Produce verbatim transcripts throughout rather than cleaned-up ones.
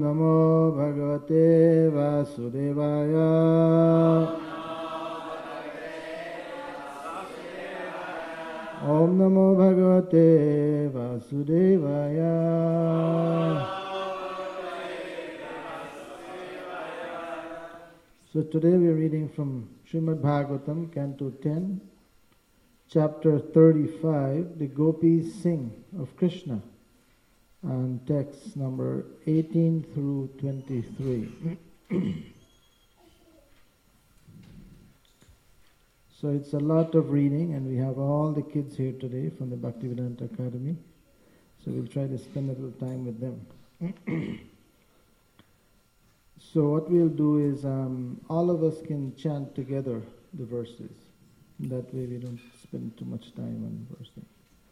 Namo Bhagavate Vasudevaya. Om Namo Bhagavate Vasudevaya. So today we are reading from Srimad Bhagavatam, Canto ten, Chapter thirty-five, the Gopis Sing of Krishna, and text number eighteen through twenty-three. So it's a lot of reading, and we have all the kids here today from the Bhaktivedanta Academy. So we'll try to spend a little time with them. So what we'll do is um, all of us can chant together the verses. That way we don't spend too much time on verses.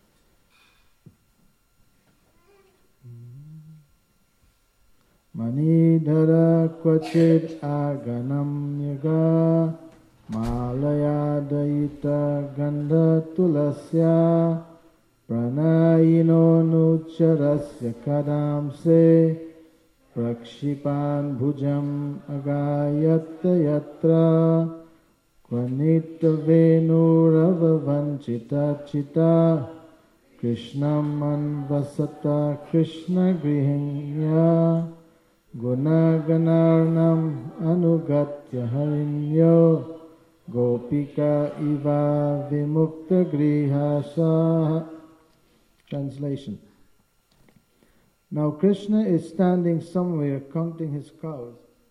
Manidhara kvachid aganam yaga Malaya Daita Gandha Tulasya Pranayino Nucharasya Kadamse Prakshipan Bhujam Agayatta Yatra Kvanita Venurava Vanchita Chita Krishnam Anvasata Krishna Grihinya Gunaganarnam Anugatya Harinyo Gopika iva vimukta grihasa. Translation. Now Krishna is standing somewhere counting his cows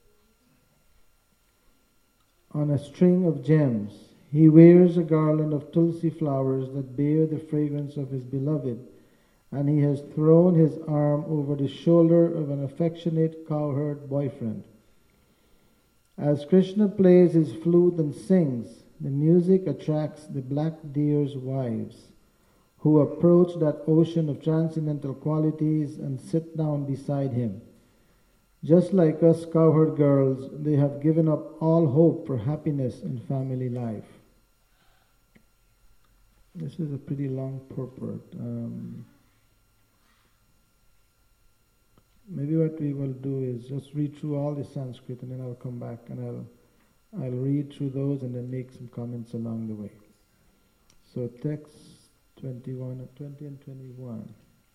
on a string of gems. He wears a garland of tulsi flowers that bear the fragrance of his beloved, and he has thrown his arm over the shoulder of an affectionate cowherd boyfriend. As Krishna plays his flute and sings, the music attracts the black deer's wives, who approach that ocean of transcendental qualities and sit down beside him. Just like us cowherd girls, they have given up all hope for happiness in family life. This is a pretty long purport. Um, Maybe what we will do is just read through all the Sanskrit, and then I'll come back and I'll I'll read through those and then make some comments along the way. So text twenty-one, twenty and twenty-one.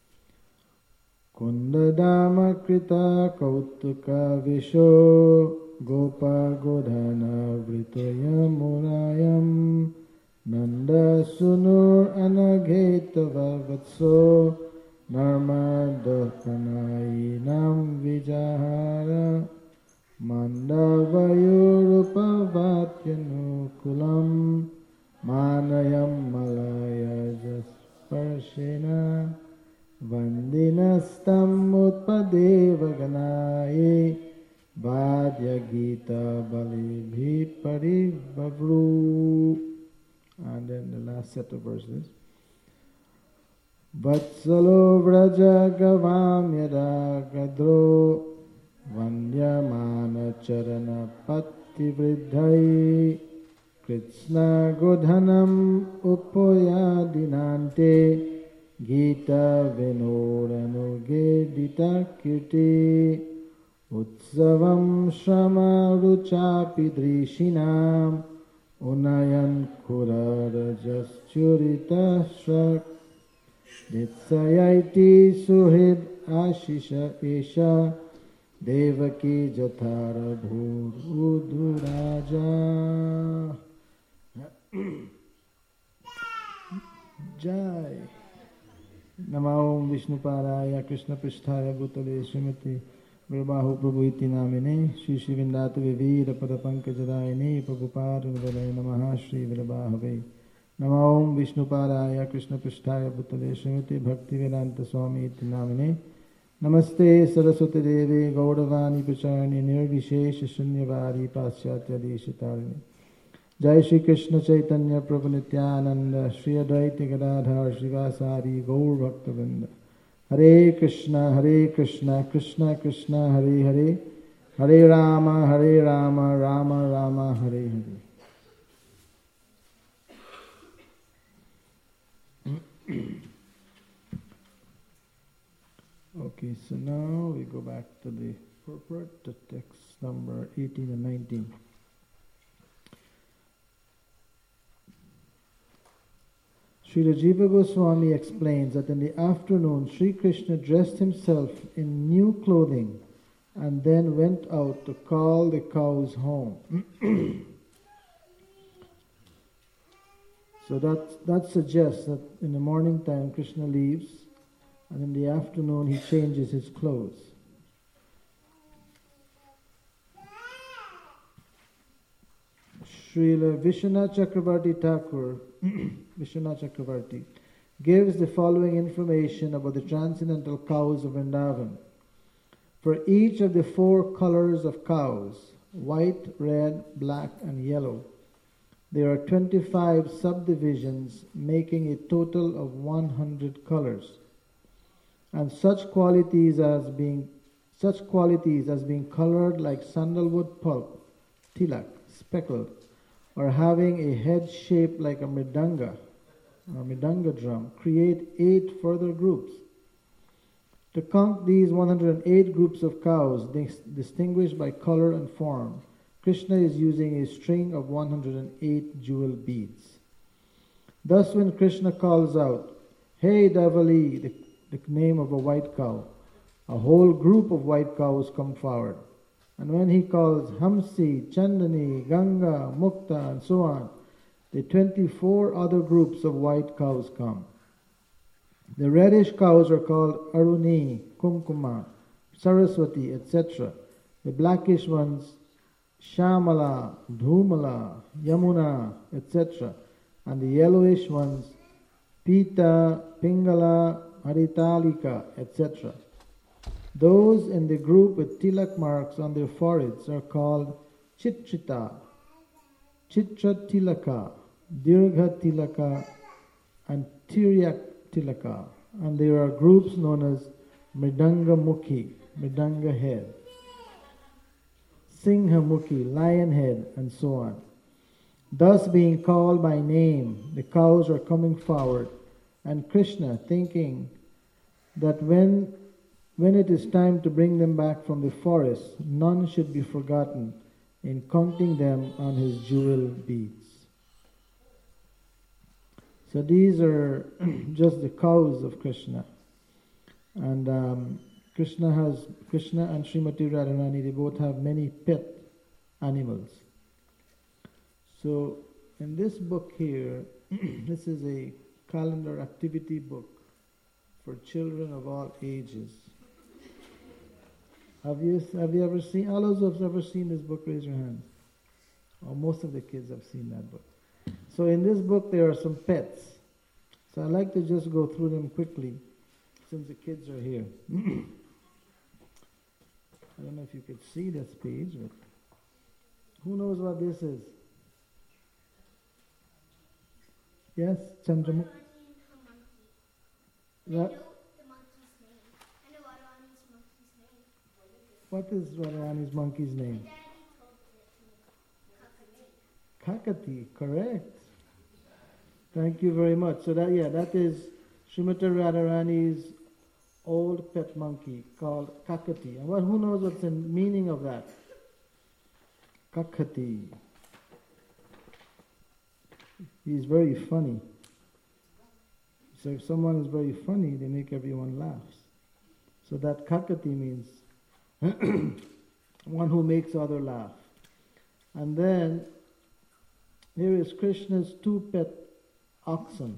Kundadama krita kautuka visho gopa godhana vritaya murayam nanda sunur anagetava vatso Narmada Kanayinam Vijahara Mandavayurupavatyanu Manayam Malaya Jasparshena Vandinastam Utpadeva Ganaye Vadya Gita Balibhi Parivavru. And then the last set of verses. Vatsalo vraja gavam yada gadro Vanyamana charana patti vridhai Krishna godhanam upoya dinante Gita vinodanu gedita kirti Utsavam shrama ruchapi drishinam Unayan kurarajas churita shrak Nitsayaiti suhid ashisha esha devaki jathara bhur udhuraja. Jai. Namo Vishnuparaya Krishna Pristhaya Bhutale Srimati Virabahu Prabhu Iti Namine Shri Shri Vindatu Vivira Padapankajadayane Prabhupada Nuvale Namaha Shri Virabahave Namo Vishnuparaya Krishna Pristhaya Bhutale Srimati Bhaktivedanta Swami Iti Namine Namaste Saraswati Devi Gauravani Pracharani Nirvishesha Shunyavadi Paschatya Deshitarani Jai Shri Krishna Chaitanya Prabhu Nityananda Shri Advaita Gadadhar Srivasari Gaur Bhaktavinda Hare Krishna Hare Krishna Krishna Krishna Hare Hare Hare Rama Hare Rama Rama Rama Hare Hare. Okay, so now we go back to the purport to text number eighteen and nineteen. Srila Jiva Goswami explains that in the afternoon, Sri Krishna dressed himself in new clothing and then went out to call the cows home. So that, that suggests that in the morning time Krishna leaves, and in the afternoon he changes his clothes. Srila Vishwanath Chakravarti Thakur, Vishwanath Chakravarti, gives the following information about the transcendental cows of Vrindavan. For each of the four colors of cows, white, red, black and yellow, there are twenty-five subdivisions making a total of one hundred colors. And such qualities as being such qualities as being colored like sandalwood pulp, tilak, speckled, or having a head shaped like a mridanga, or mridanga drum, create eight further groups. To count these one hundred eight groups of cows dis- distinguished by color and form, Krishna is using a string of one hundred eight jewel beads. Thus when Krishna calls out, "Hey Davali," the, the name of a white cow, a whole group of white cows come forward. And when he calls Hamsi, Chandani, Ganga, Mukta and so on, the twenty-four other groups of white cows come. The reddish cows are called Aruni, Kumkuma, Saraswati, et cetera. The blackish ones, Shamala, Dhumala, Yamuna, et cetera. And the yellowish ones, Pita, Pingala, Haritalika, et cetera. Those in the group with tilak marks on their foreheads are called Chitrita, Chitra Tilaka, Dirgha Tilaka, and Tiryak Tilaka. And there are groups known as Mridanga Mukhi, Mridanga head, Singha Mukhi, lion head, and so on. Thus being called by name, the cows are coming forward, and Krishna, thinking that when When it is time to bring them back from the forest, none should be forgotten in counting them on his jewel beads. So these are just the cows of Krishna. And um, Krishna has Krishna and Srimati Radharani, they both have many pet animals. So in this book here, this is a calendar activity book for children of all ages. Have you have you ever seen, all those who have ever seen this book, raise your hands. Or most of the kids have seen that book. So in this book there are some pets. So I'd like to just go through them quickly since the kids are here. I don't know if you could see this page, but who knows what this is? Yes, Chandramukhi? What? What is Radharani's monkey's name? Kakati, correct. Thank you very much. So that, yeah, that is Srimati Radharani's old pet monkey called Kakati. And what, who knows what's the meaning of that? Kakati. He's very funny. So if someone is very funny, they make everyone laugh. So that Kakati means one who makes other laugh. And then here is Krishna's two pet oxen.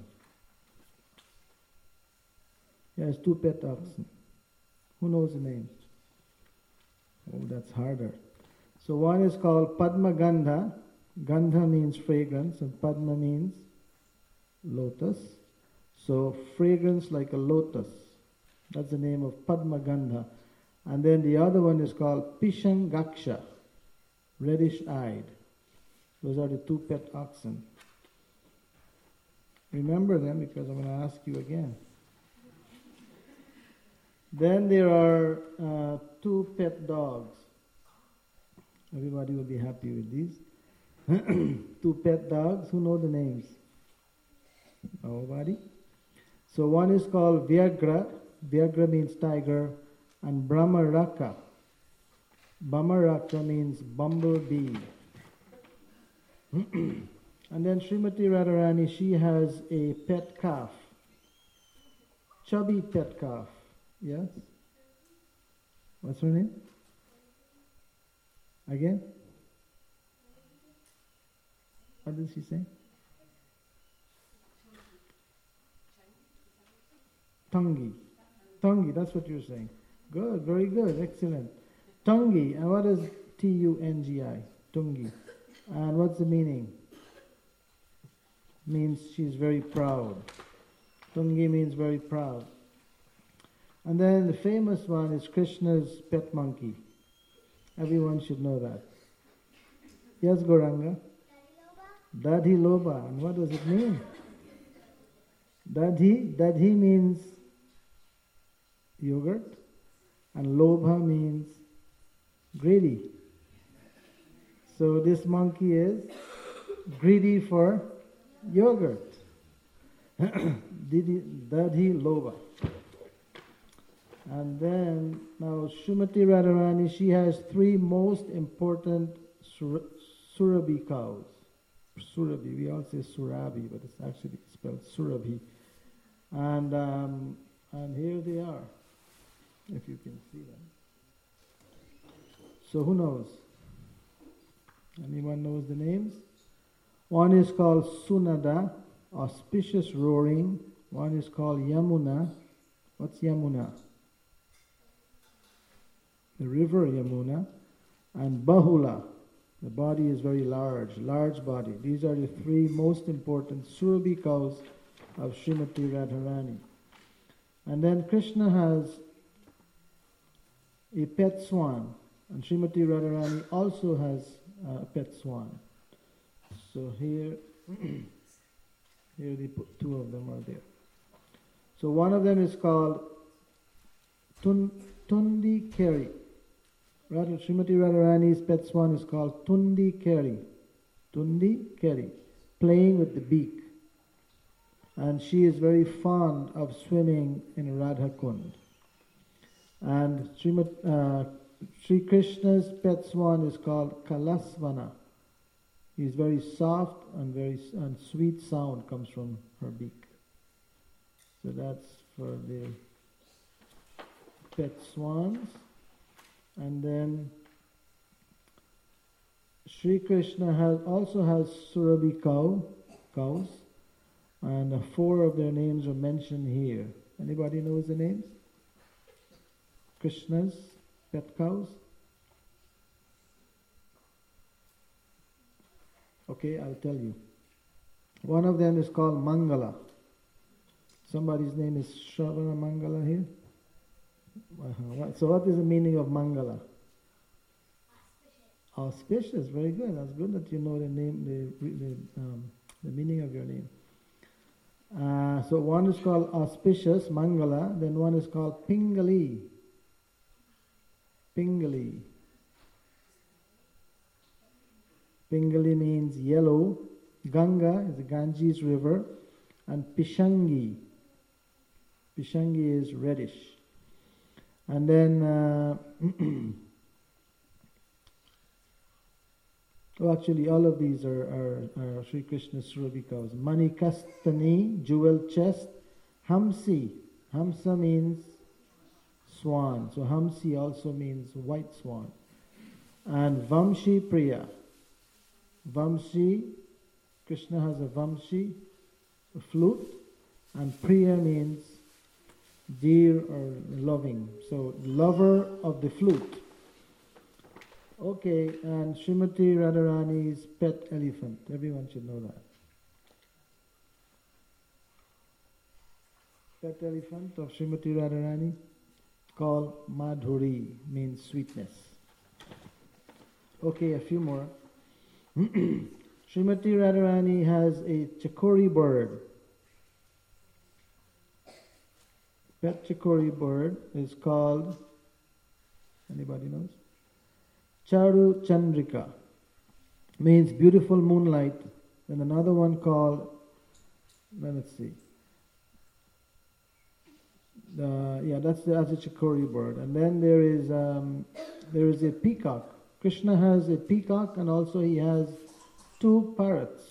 He has two pet oxen. Who knows the names? Oh, that's harder. So one is called Padma Gandha. Gandha means fragrance and Padma means lotus. So fragrance like a lotus. That's the name of Padma Gandha. And then the other one is called Pishangaksha, reddish-eyed. Those are the two pet oxen. Remember them because I'm going to ask you again. Then there are uh, two pet dogs. Everybody will be happy with these. Two pet dogs. Who know the names? Nobody? So one is called Vyagra. Vyagra means tiger. And Brahmaraka. Bamarakta means bumblebee. And then Srimati Radharani, she has a pet calf. Chubby pet calf. Yes? What's her name? Again? What did she say? Tangi. Tangi, that's what you're saying. Good, very good, excellent. Tangi, and what is T U N G I? Tungi. And what's the meaning? Means she's very proud. Tungi means very proud. And then the famous one is Krishna's pet monkey. Everyone should know that. Yes, Gauranga? Dadhi Loba. And what does it mean? Dadhi, Dadhi means yogurt, and Lobha means greedy. So this monkey is greedy for yogurt. Dadhi Loba. And then now Srimati Radharani, she has three most important sur- Surabhi cows. Surabhi, we all say Surabhi, but it's actually spelled Surabhi. And um, and here they are, if you can see them. So who knows? Anyone knows the names? One is called Sunada, auspicious roaring. One is called Yamuna. What's Yamuna? The river Yamuna. And Bahula. The body is very large, large body. These are the three most important Surabhi cows of Srimati Radharani. And then Krishna has a pet swan. And Srimati Radharani also has a pet swan. So here, here they put two of them are there. So one of them is called Tun, Tundi Keri. Radha, Srimati Radharani's pet swan is called Tundi Keri. Tundi Keri, playing with the beak. And she is very fond of swimming in Radha Kund. And Srimat, uh, Sri Krishna's pet swan is called Kalasvana. He's very soft and very and sweet sound comes from her beak. So that's for the pet swans. And then Sri Krishna has also has Surabhi cow, cows, and uh, four of their names are mentioned here. Anybody knows the names? Krishna's pet cows? Okay, I'll tell you. One of them is called Mangala. Somebody's name is Shravana Mangala here? Uh-huh. So what is the meaning of Mangala? Auspicious. Auspicious, very good. That's good that you know the name, the the, um, the meaning of your name. Uh, so one is called auspicious, Mangala. Then one is called Pingali. Pingali. Pingali means yellow. Ganga is the Ganges river, and Pishangi. Pishangi is reddish. And then, uh, oh, actually, all of these are, are, are Sri Krishna's Surabhi cows. Manikastani, jewel chest. Hamsi. Hamsa means swan. So Hamsi also means white swan. And Vamshi Priya. Vamshi, Krishna has a Vamshi, a flute. And Priya means dear or loving. So, lover of the flute. Okay, and Srimati Radharani's pet elephant. Everyone should know that. Pet elephant of Srimati Radharani called Madhuri, means sweetness. Okay, a few more. Srimati Radharani has a chakori bird. Pet chakori bird is called, anybody knows? Charu Chandrika, means beautiful moonlight. Then another one called, let's see. The, yeah, that's the, that's a chakori bird. And then there is um, there is a peacock. Krishna has a peacock and also he has two parrots.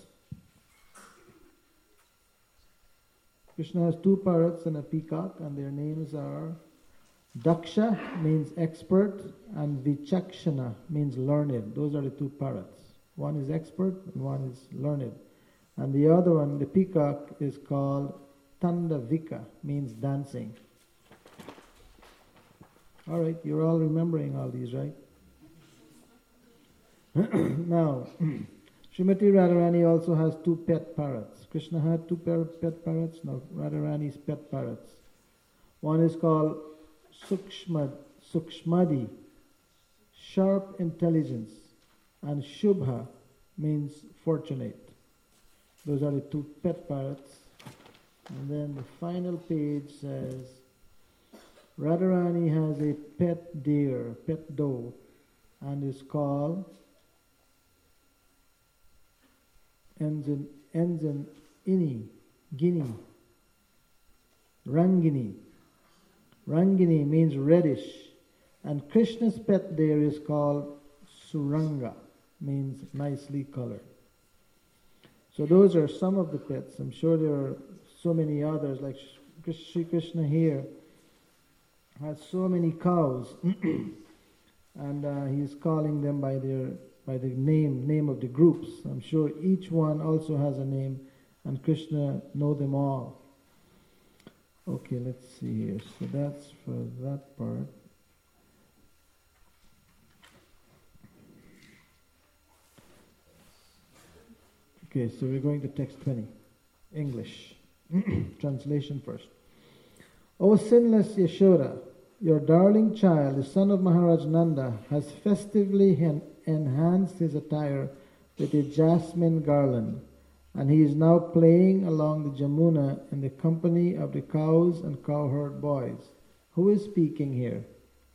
Krishna has two parrots and a peacock, and their names are Daksha, means expert, and Vichakshana, means learned. Those are the two parrots. One is expert and one is learned. And the other one, the peacock, is called Tandavika, means dancing. All right, you're all remembering all these, right? Now, Srimati Radharani also has two pet parrots. Krishna had two pet parrots. Now Radharani's pet parrots. One is called Sukshmad, Sukshmadi, sharp intelligence, and Shubha means fortunate. Those are the two pet parrots. And then the final page says Radharani has a pet deer, pet doe, and is called Enzin, Enzin Ini, Guinea, Rangini. Rangini means reddish, and Krishna's pet deer is called Suranga, means nicely colored. So those are some of the pets. I'm sure there are so many others, like Sri Krishna here has so many cows, and uh, he is calling them by their by the name name of the groups. I'm sure each one also has a name, and Krishna know them all. Okay, let's see here. So that's for that part. Okay, so we're going to text twenty, English. Translation first. O sinless Yashoda, your darling child, the son of Maharaj Nanda, has festively hen- enhanced his attire with a jasmine garland, and he is now playing along the Jamuna in the company of the cows and cowherd boys. Who is speaking here?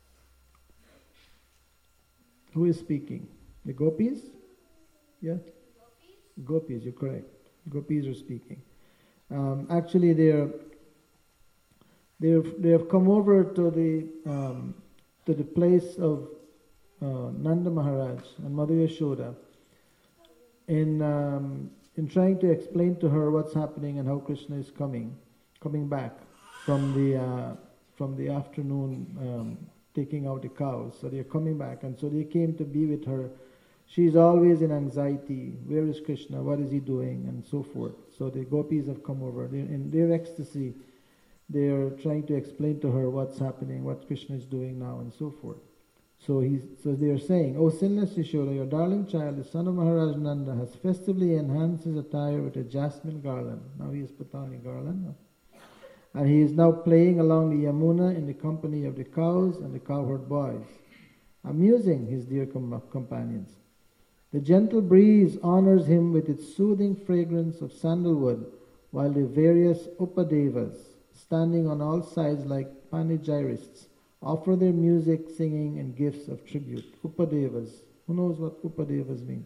Who is speaking? The gopis? Yeah? Gopis, you're correct. Gopis are speaking. Um, actually, they're they they have come over to the um, to the place of uh, Nanda Maharaj and Mother Yashoda in um, in trying to explain to her what's happening and how Krishna is coming coming back from the uh, from the afternoon um, taking out the cows. So they're coming back, and so they came to be with her. She's always in anxiety. Where is Krishna? What is he doing? And so forth. So the gopis have come over. They're in their ecstasy, they're trying to explain to her what's happening, what Krishna is doing now, and so forth. So he's, so they are saying, O sinless Yashoda, your darling child, the son of Maharaj Nanda, has festively enhanced his attire with a jasmine garland. Now he has put on a garland. And he is now playing along the Yamuna in the company of the cows and the cowherd boys, amusing his dear com- companions. The gentle breeze honors him with its soothing fragrance of sandalwood, while the various Upadevas, standing on all sides like panegyrists, offer their music, singing, and gifts of tribute. Upadevas. Who knows what Upadevas mean?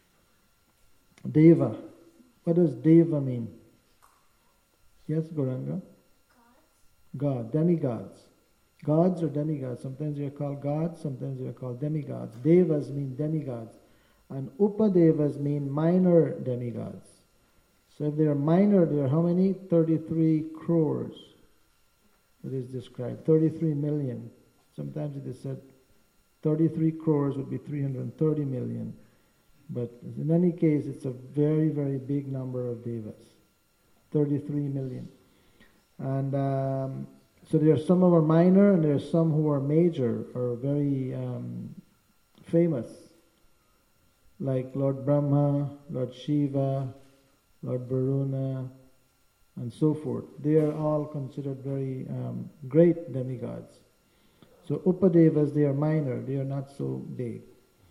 Deva. What does Deva mean? Yes, Gauranga? God. Demigods. Gods or demigods. Sometimes they are called gods, sometimes they are called demigods. Devas mean demigods. And Upadevas mean minor demigods. So if they are minor, there are how many? thirty-three crores. It is described. thirty-three million. Sometimes it is said thirty-three crores would be three hundred thirty million. But in any case, it's a very, very big number of devas. thirty-three million. And um, so there are some who are minor and there are some who are major or very um, famous. Like Lord Brahma, Lord Shiva, Lord Varuna, and so forth. They are all considered very um, great demigods. So Upadevas, they are minor, they are not so big.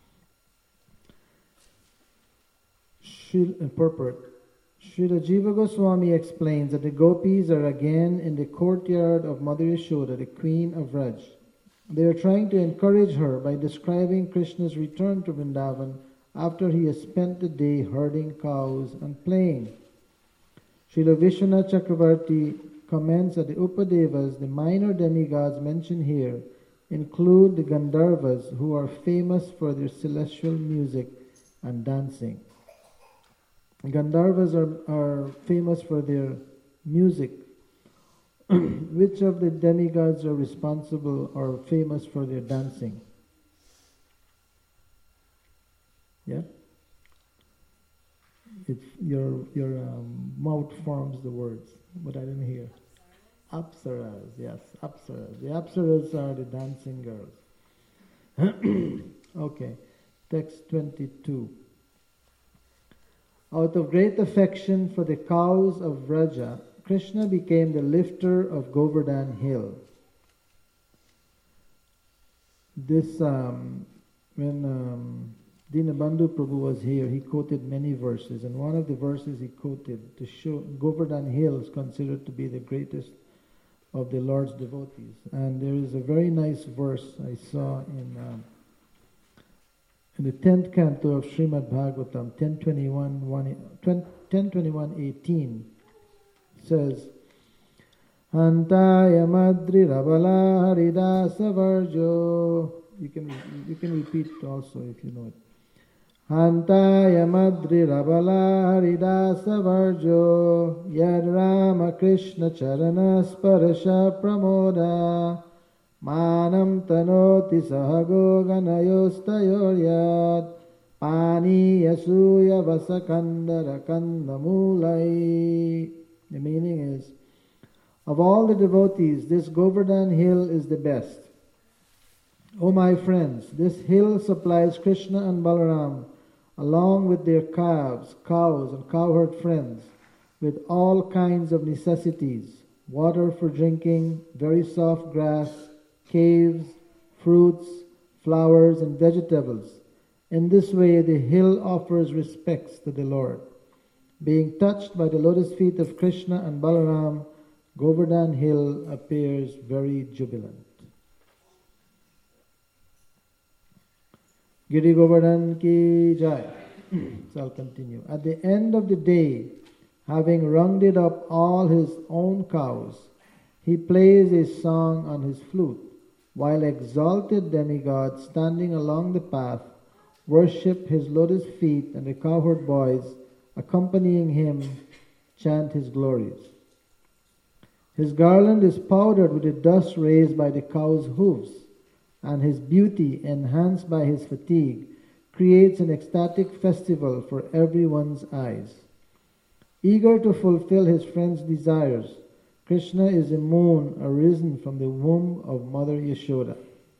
Srila, purport. Srila Jiva Goswami explains that the gopis are again in the courtyard of Mother Yashoda, the queen of Vraj. They are trying to encourage her by describing Krishna's return to Vrindavan after he has spent the day herding cows and playing. Srila Vishwanath Chakravarti comments that the Upadevas, the minor demigods mentioned here, include the Gandharvas, who are famous for their celestial music and dancing. Gandharvas are, are famous for their music. Which of the demigods are responsible or famous for their dancing? Yeah? It's your your um, mouth forms the words, but I didn't hear. Apsaras, yes, Apsaras. The Apsaras are the dancing girls. Okay, text twenty-two. Out of great affection for the cows of Vraja, Krishna became the lifter of Govardhan hill. This, um, when um, Dinabandhu Prabhu was here, he quoted many verses, and one of the verses he quoted to show Govardhan hill is considered to be the greatest of the Lord's devotees. And there is a very nice verse I saw in um, in the tenth canto of Srimad Bhagavatam, ten twenty-one eighteen, says, Antaya Madri Rabala Haridasa Varjo. You can you can repeat also if you know it. Antaya Madri Rabala Haridasa Varjo Yad Rama Krishna Charana Sparasha Pramoda Manam Tanoti Sahago Ganayostayoryat Pani Yasuya Vasakandara Kandamulai. The meaning is, of all the devotees, this Govardhan hill is the best. O my friends, this hill supplies Krishna and Balaram, along with their calves, cows, and cowherd friends, with all kinds of necessities, water for drinking, very soft grass, caves, fruits, flowers, and vegetables. In this way, the hill offers respects to the Lord. Being touched by the lotus feet of Krishna and Balaram, Govardhan hill appears very jubilant. Giri Govardhan ki jai. So I'll continue. At the end of the day, having rounded up all his own cows, he plays a song on his flute, while exalted demigods standing along the path worship his lotus feet, and the cowherd boys accompanying him chant his glories. His garland is powdered with the dust raised by the cow's hooves, and his beauty, enhanced by his fatigue, creates an ecstatic festival for everyone's eyes. Eager to fulfill his friend's desires, Krishna is a moon arisen from the womb of Mother Yashoda.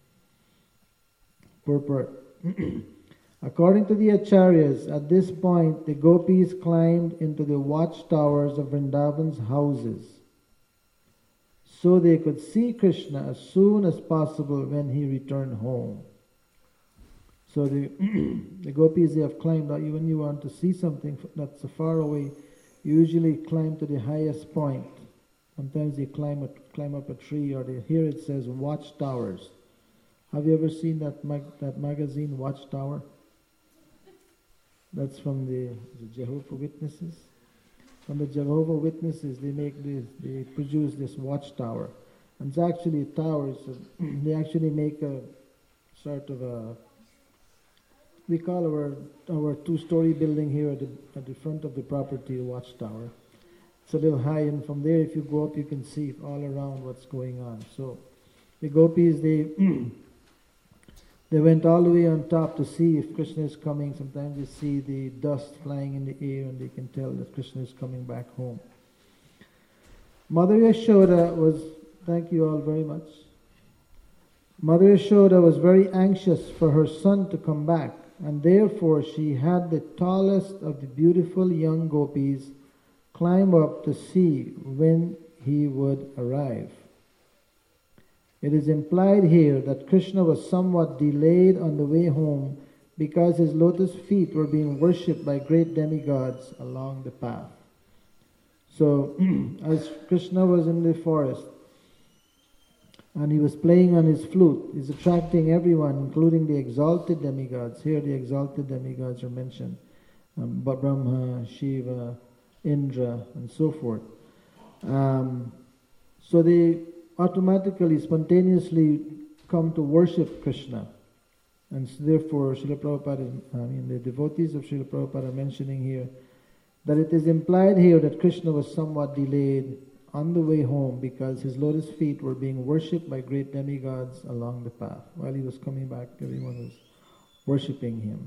Purport. According to the Acharyas, at this point the gopis climbed into the watchtowers of Vrindavan's houses, so they could see Krishna as soon as possible when he returned home. So the, the gopis, they have climbed out. When you want to see something that's far away, you usually climb to the highest point. Sometimes they climb, a, climb up a tree, or they, here it says watchtowers. Have you ever seen that mag, that magazine, Watchtower? That's from the, the Jehovah Witnesses. From the Jehovah Witnesses, they make this, they produce this watchtower, and it's actually towers. They actually make a sort of a, we call our our two-story building here at the at the front of the property a watchtower. It's a little high, and from there, if you go up, you can see all around what's going on. So the gopis, they they went all the way on top to see if Krishna is coming. Sometimes they see the dust flying in the air, and they can tell that Krishna is coming back home. Mother Yashoda was, thank you all very much. Mother Yashoda was very anxious for her son to come back, and therefore she had the tallest of the beautiful young gopis climb up to see when he would arrive. It is implied here that Krishna was somewhat delayed on the way home because his lotus feet were being worshipped by great demigods along the path. So, as Krishna was in the forest and he was playing on his flute, he's attracting everyone, including the exalted demigods. Here the exalted demigods are mentioned. Um, Brahma, Shiva, Indra, and so forth. Um, so they automatically, spontaneously come to worship Krishna. And so therefore, Srila Prabhupada, is, I mean, the devotees of Srila Prabhupada are mentioning here that it is implied here that Krishna was somewhat delayed on the way home because his lotus feet were being worshipped by great demigods along the path. While he was coming back, everyone was worshipping him.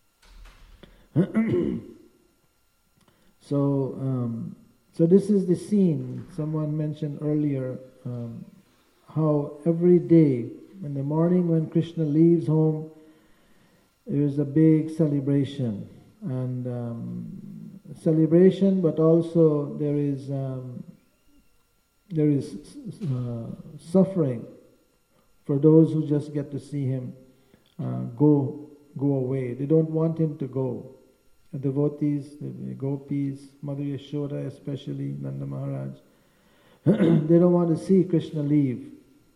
so, um, so this is the scene. Someone mentioned earlier um, how every day in the morning when Krishna leaves home, there is a big celebration, and um, celebration, but also there is um, there is uh, suffering for those who just get to see him uh, go go away. They don't want him to go. The devotees, the gopis, Mother Yashoda especially, Nanda Maharaj, they don't want to see Krishna leave.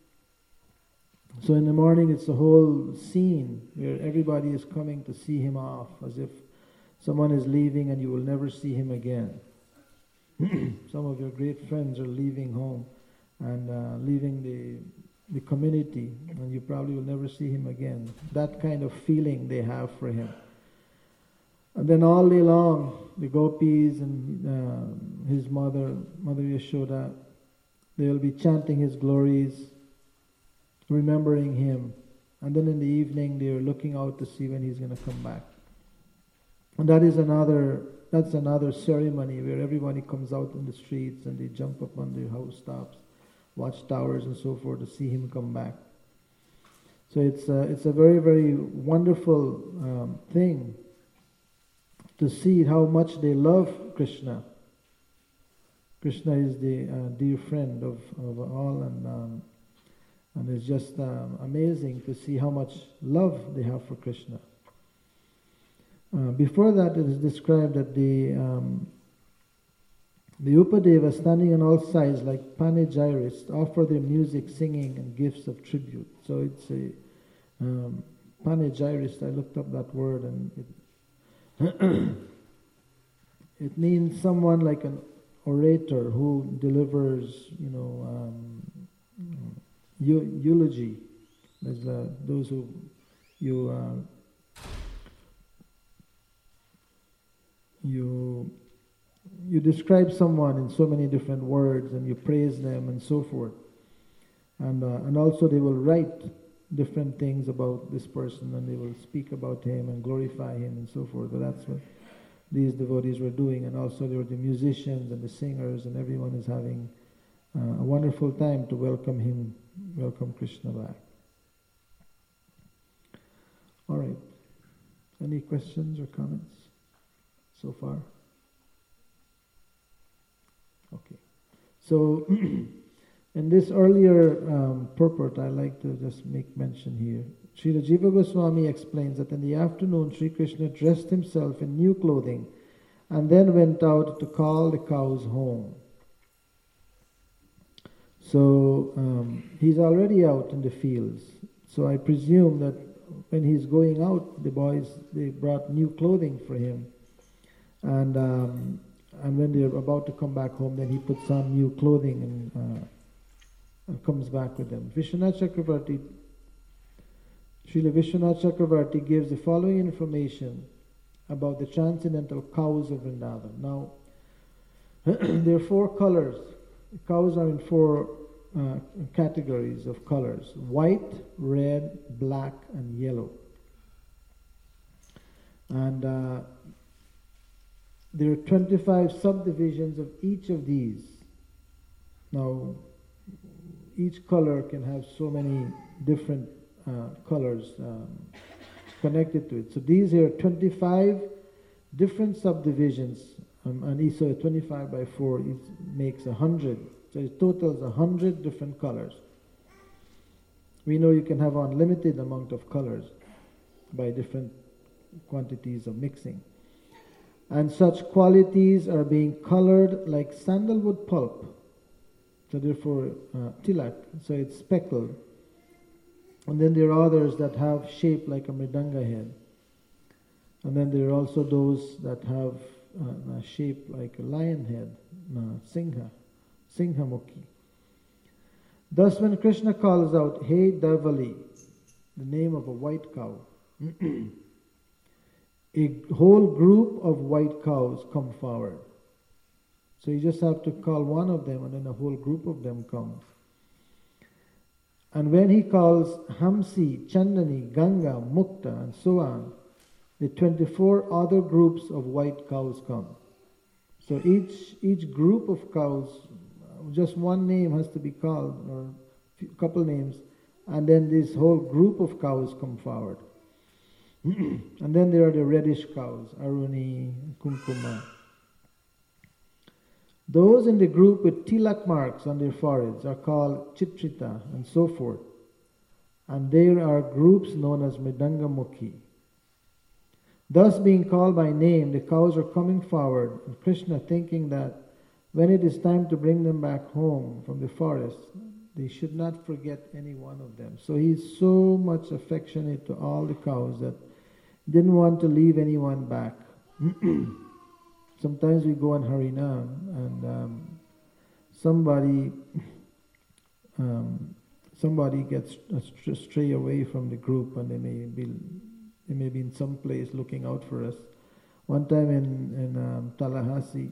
So in the morning it's a whole scene where everybody is coming to see him off, as if someone is leaving and you will never see him again. Some of your great friends are leaving home and uh, leaving the the community, and you probably will never see him again. That kind of feeling they have for him. And then all day long, the gopis and uh, his mother, Mother Yashoda, they will be chanting his glories, remembering him. And then in the evening, they are looking out to see when he's going to come back. And that is another, that's another ceremony where everybody comes out in the streets and they jump up on the housetops, watchtowers and so forth to see him come back. So it's a, it's a very, very wonderful um, thing to see how much they love Krishna. Krishna is the uh, dear friend of, of all, and um, and it's just um, amazing to see how much love they have for Krishna. Uh, before that, it is described that the um, the Upadeva, standing on all sides like panegyrists, offer their music, singing, and gifts of tribute. So it's a um, panegyrist. I looked up that word, and it it means someone like an orator who delivers, you know, um, eu- eulogy. There's uh, those who you uh, you you describe someone in so many different words, and you praise them and so forth. And uh, and also they will write different things about this person, and they will speak about him and glorify him and so forth. But that's what these devotees were doing. And also there were the musicians and the singers, and everyone is having uh, a wonderful time to welcome him, welcome Krishna back. All right. Any questions or comments so far? Okay. So in this earlier um, purport, I like to just make mention here. Srila Jiva Goswami explains that in the afternoon, Sri Krishna dressed himself in new clothing and then went out to call the cows home. So um, he's already out in the fields. So I presume that when he's going out, the boys, they brought new clothing for him. And um, and when they're about to come back home, then he puts on new clothing and uh, and comes back with them. Vishwanath Chakravarti, Srila Vishwanath Chakravarti gives the following information about the transcendental cows of Vrindavan. Now, there are four colors. The cows are in four uh, categories of colors: white, red, black, and yellow. And uh, there are twenty-five subdivisions of each of these. Now, each color can have so many different uh, colors um, connected to it. So these are twenty-five different subdivisions, um, and each so twenty-five by four it makes a hundred. So it totals a hundred different colors. We know you can have unlimited amount of colors by different quantities of mixing. And such qualities are being colored like sandalwood pulp. So therefore, uh, tilak, so it's speckled. And then there are others that have shape like a mridanga head. And then there are also those that have uh, a shape like a lion head, uh, singha, singhamukhi. Thus when Krishna calls out, Hey Darvali, the name of a white cow, a whole group of white cows come forward. So you just have to call one of them and then a whole group of them come. And when he calls Hamsi, Chandani, Ganga, Mukta and so on, the twenty-four other groups of white cows come. So each each group of cows, just one name has to be called, or a couple names, and then this whole group of cows come forward. And then there are the reddish cows, Aruni, Kumkuma. Those in the group with tilak marks on their foreheads are called Chitrita and so forth. And there are groups known as Mridanga-mukhi. Thus being called by name, the cows are coming forward, and Krishna thinking that when it is time to bring them back home from the forest, they should not forget any one of them. So he's so much affectionate to all the cows that he didn't want to leave anyone back. Sometimes we go on Harinam and um, somebody um, somebody gets stray away from the group, and they may be they may be in some place looking out for us. One time in in um, Tallahassee,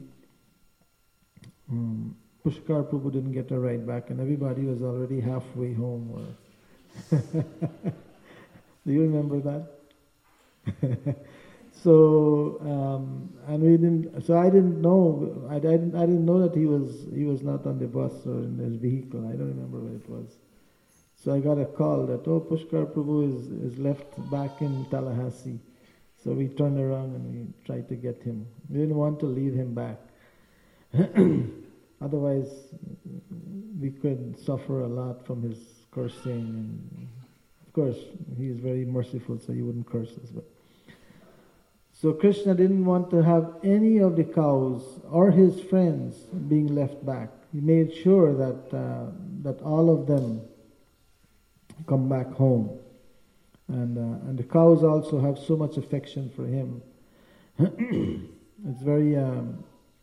um, Pushkar Prabhu didn't get a ride back, and everybody was already halfway home. Or do you remember that? So um, and we didn't. So I didn't know. I, I didn't. I didn't know that he was. He was not on the bus or in his vehicle. I don't remember what it was. So I got a call that oh, Pushkar Prabhu is is left back in Tallahassee. So we turned around and we tried to get him. We didn't want to leave him back. Otherwise, we could suffer a lot from his cursing. And of course, he is very merciful, so he wouldn't curse us. But so Krishna didn't want to have any of the cows or his friends being left back. He made sure that uh, that all of them come back home. And uh, and the cows also have so much affection for him. It's very um,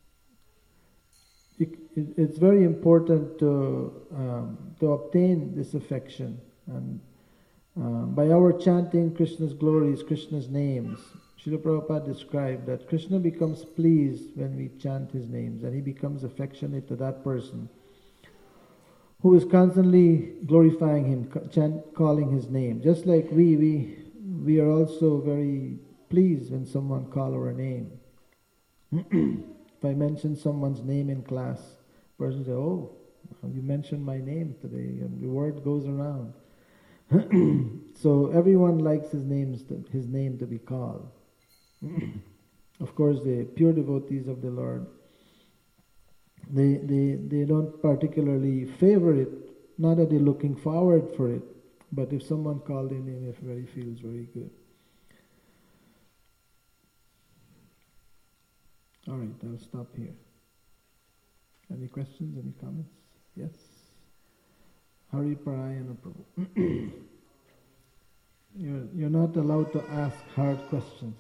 it, it, it's very important to um, to obtain this affection. And uh, by our chanting Krishna's glories, Krishna's names, Srila Prabhupada described that Krishna becomes pleased when we chant his names, and he becomes affectionate to that person who is constantly glorifying him, chant, calling his name. Just like we, we, we are also very pleased when someone calls our name. If I mention someone's name in class, the person says, oh, you mentioned my name today, and the word goes around. So everyone likes his, names to, his name to be called. Of course, the pure devotees of the Lord, they, they, they don't particularly favor it, not that they're looking forward for it, but if someone called their name, it very feels very good. All right, I'll stop here. Any questions, any comments? Yes? Hari Parayana Prabhu. You're, you're not allowed to ask hard questions.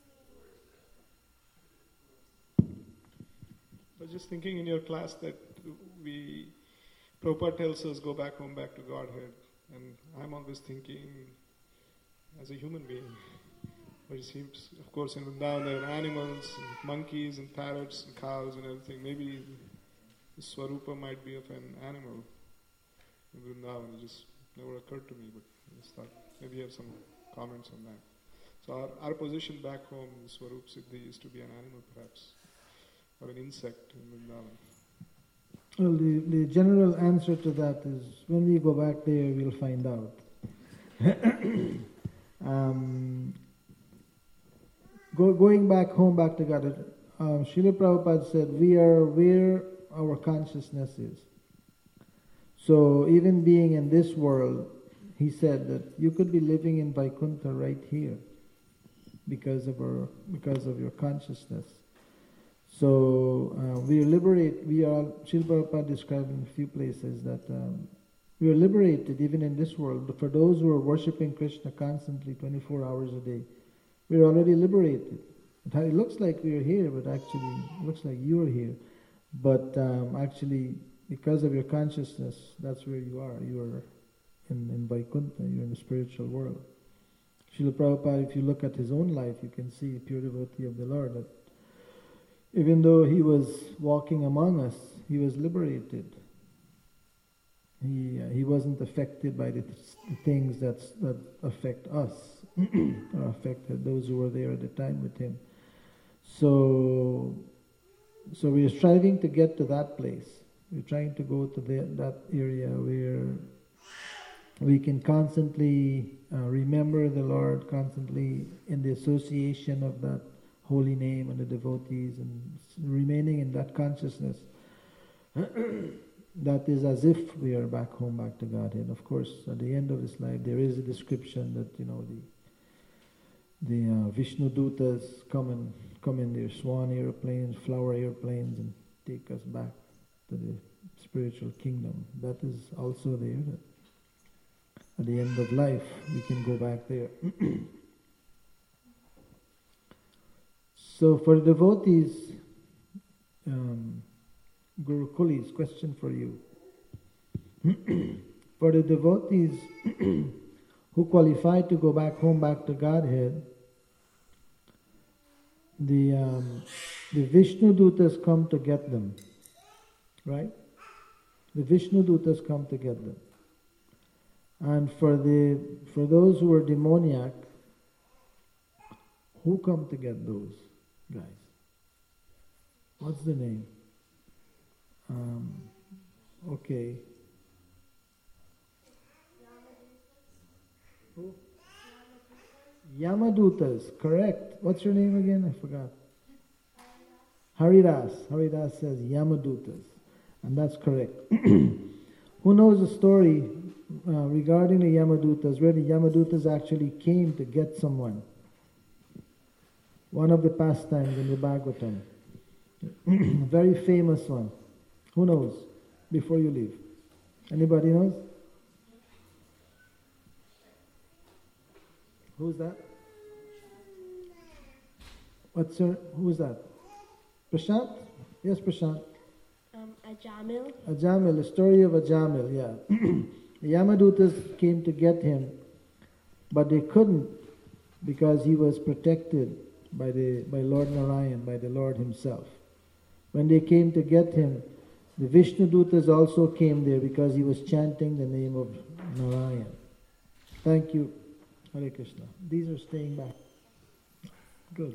I was just thinking in your class that we, Prabhupada tells us go back home, back to Godhead. And I'm always thinking as a human being. But it seems, of course, in Vrindavan there are animals, and monkeys and parrots and cows and everything. Maybe the Swarupa might be of an animal in Vrindavan. It just never occurred to me, but I just thought maybe you have some comments on that. So our, our position back home in Swarup Siddhi is to be an animal perhaps, or an insect in Vrindavan. Well, the, the general answer to that is when we go back there, we'll find out. um, go, going back home, back to God, um, Srila Prabhupada said, we are where our consciousness is. So even being in this world, he said that you could be living in Vaikuntha right here because of our, because of your consciousness. So uh, we liberate, we are, Srila Prabhupada described in a few places that um, we are liberated even in this world. For those who are worshipping Krishna constantly, twenty-four hours a day, we are already liberated. It, it looks like we are here, but actually, it looks like you are here. But um, actually, because of your consciousness, that's where you are. You are in, in Vaikuntha, you're in the spiritual world. Srila Prabhupada, if you look at his own life, you can see a pure devotee of the Lord, that even though he was walking among us, he was liberated. He uh, he wasn't affected by the, th- the things that's, that affect us, or affected those who were there at the time with him. So, so we are striving to get to that place. We're trying to go to the, that area where we can constantly uh, remember the Lord, constantly in the association of that holy name and the devotees, and remaining in that consciousness. That is as if we are back home, back to Godhead. Of course, at the end of this life, there is a description that, you know, the the uh, Vishnu Dutas come and come in their swan airplanes, flower airplanes, and take us back to the spiritual kingdom. That is also there. That at the end of life, we can go back there. So for the devotees, um, Guru Kuli's question for you. For the devotees who qualify to go back home, back to Godhead, the um, the Vishnu Dutas come to get them, right? The Vishnu Dutas come to get them. And for the for those who are demoniac, who come to get those guys? What's the name? Um, okay. Who? Yamadutas, correct. What's your name again? I forgot. Haridas. Haridas says Yamadutas. And that's correct. Who knows the story uh, regarding the Yamadutas, where the Yamadutas actually came to get someone? One of the pastimes in the Bhagavatam. A very famous one. Who knows? Before you leave. Anybody knows? Who's that? What's her, who's that? Prashant? Yes, Prashant. Um, Ajamil. Ajamil, the story of Ajamil, yeah. The Yamadutas came to get him, but they couldn't because he was protected by the by Lord Narayan, by the Lord himself. When they came to get him, the Vishnu Dutas also came there because he was chanting the name of Narayan. Thank you, Hare Krishna. These are staying back. Good.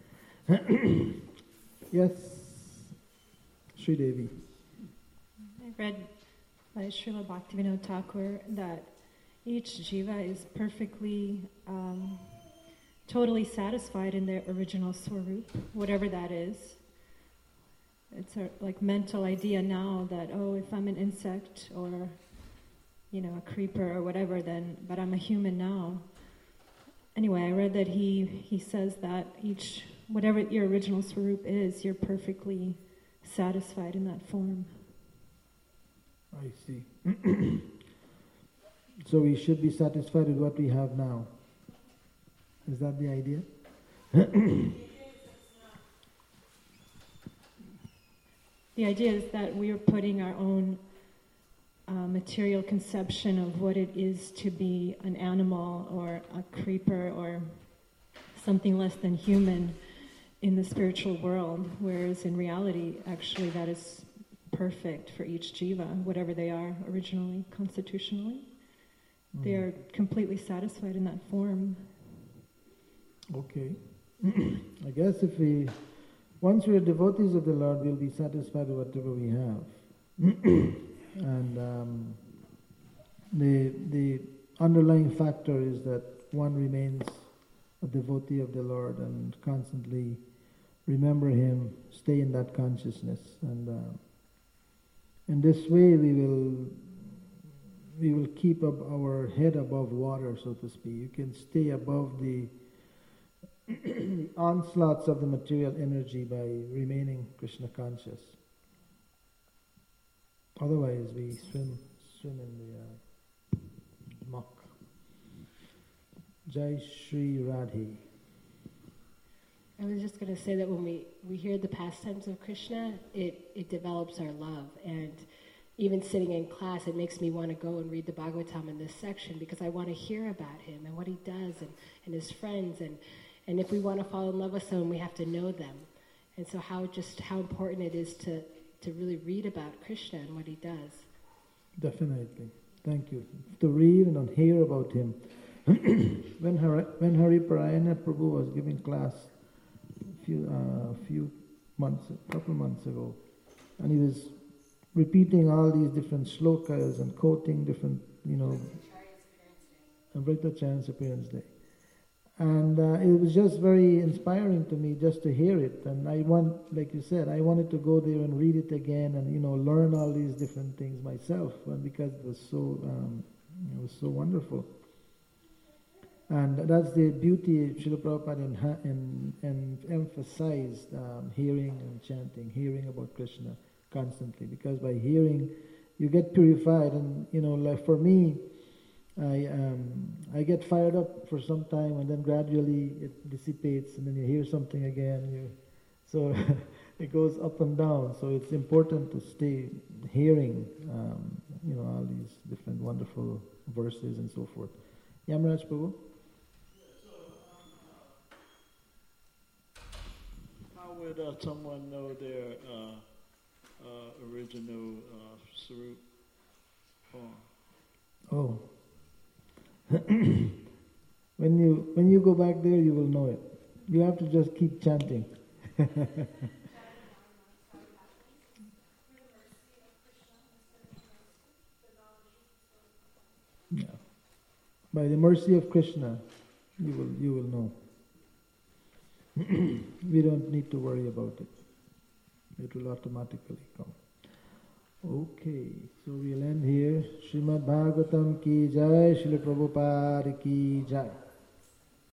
Yes, Sri Devi. I read by Srila Bhaktivinoda Thakur that each jiva is perfectly, um, totally satisfied in their original swarup, whatever that is. It's a like mental idea now that, oh, if I'm an insect or, you know, a creeper or whatever, then, but I'm a human now. Anyway, I read that he, he says that each, whatever your original swarup is, you're perfectly satisfied in that form. I see. So we should be satisfied with what we have now. Is that the idea? The idea is that we are putting our own uh, material conception of what it is to be an animal or a creeper or something less than human in the spiritual world, whereas in reality, actually, that is perfect for each jiva, whatever they are originally, constitutionally. Mm. They are completely satisfied in that form. Okay. I guess if we, once we are devotees of the Lord, we'll be satisfied with whatever we have. And um, the the underlying factor is that one remains a devotee of the Lord and constantly remember Him, stay in that consciousness, and uh, in this way we will we will keep up our head above water, so to speak. You can stay above the onslaughts of the material energy by remaining Krishna conscious. Otherwise, we swim swim in the uh, muck. Jai Shri Radhe. I was just going to say that when we, we hear the pastimes of Krishna, it, it develops our love. And even sitting in class, it makes me want to go and read the Bhagavatam in this section because I want to hear about him and what he does and, and his friends. And, and if we want to fall in love with someone, we have to know them. And so how just how important it is to, to really read about Krishna and what he does. Definitely. Thank you. To read and hear about him. when Hari, when Hari Parayana Prabhu was giving class a few, uh, few months, a couple months ago, and he was repeating all these different shlokas and quoting different, you know, Amritacharya's Appearance Day. And uh, it was just very inspiring to me just to hear it. And I want, like you said, I wanted to go there and read it again and, you know, learn all these different things myself, and because it was so, um, it was so wonderful. And that's the beauty Srila Prabhupada in, in, in emphasized um, hearing and chanting, hearing about Krishna constantly, because by hearing you get purified. And you know, like for me, I um, I get fired up for some time, and then gradually it dissipates, and then you hear something again. You, so it goes up and down. So it's important to stay hearing, um, you know, all these different wonderful verses and so forth. Yamaraj Prabhu. How would uh, someone know their uh, uh, original uh, Sarup form? Oh. when you when you go back there, you will know it. You have to just keep chanting. Yeah. By the mercy of Krishna, you will you will know. We don't need to worry about it. It will automatically come. Okay, so we'll end here. Srimad Bhagavatam ki jai, Srila Prabhupada ki jai.